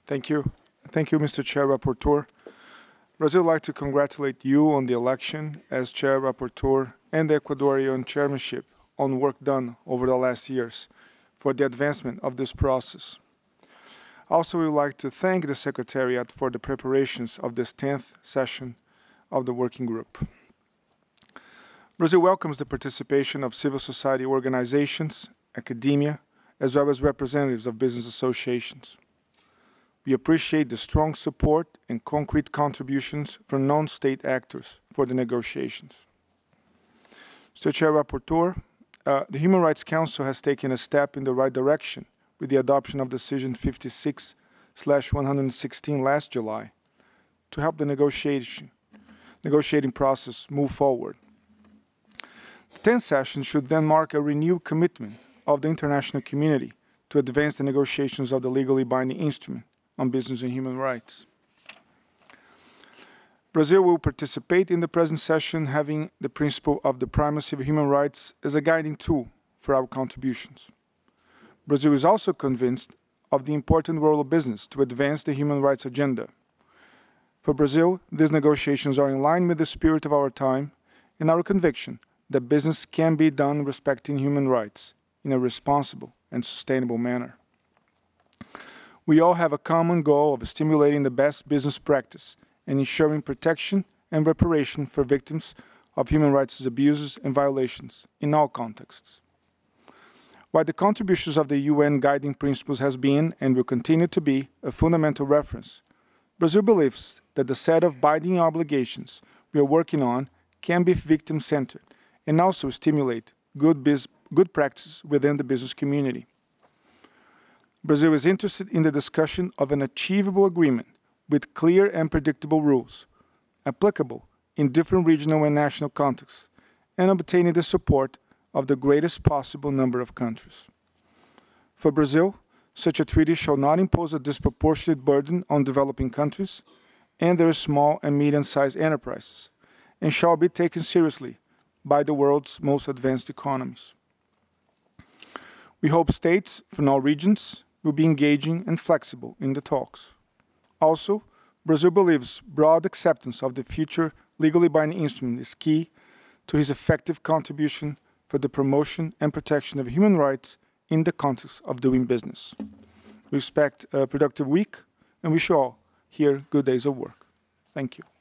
Thank you. Thank you, Mr. Chair Rapporteur. Brazil would like to congratulate you on the election as Chair Rapporteur and the Ecuadorian chairmanship on work done over the last years for the advancement of this process. Also, we would like to thank the Secretariat for the preparations of this 10th session of the working group. Brazil welcomes the participation of civil society organizations, academia, as well as representatives of business associations. We appreciate the strong support and concrete contributions from non-state actors for the negotiations. Mr. Chair Rapporteur, the Human Rights Council has taken a step in the right direction with the adoption of Decision 56/116 last July to help the negotiating process move forward. The 10th session should then mark a renewed commitment of the international community to advance the negotiations of the legally binding instrument on business and human rights. Brazil will participate in the present session having the principle of the primacy of human rights as a guiding tool for our contributions. Brazil is also convinced of the important role of business to advance the human rights agenda. For Brazil, these negotiations are in line with the spirit of our time and our conviction that business can be done respecting human rights in a responsible and sustainable manner. We all have a common goal of stimulating the best business practice and ensuring protection and reparation for victims of human rights abuses and violations in all contexts. While the contributions of the UN guiding principles has been and will continue to be a fundamental reference, Brazil believes that the set of binding obligations we are working on can be victim-centered and also stimulate good practices within the business community. Brazil is interested in the discussion of an achievable agreement with clear and predictable rules, applicable in different regional and national contexts, and obtaining the support of the greatest possible number of countries. For Brazil, such a treaty shall not impose a disproportionate burden on developing countries and their small and medium-sized enterprises, and shall be taken seriously by the world's most advanced economies. We hope states from all regions will be engaging and flexible in the talks. Also, Brazil believes broad acceptance of the future legally binding instrument is key to his effective contribution for the promotion and protection of human rights in the context of doing business. We expect a productive week and wish you all here good days of work. Thank you.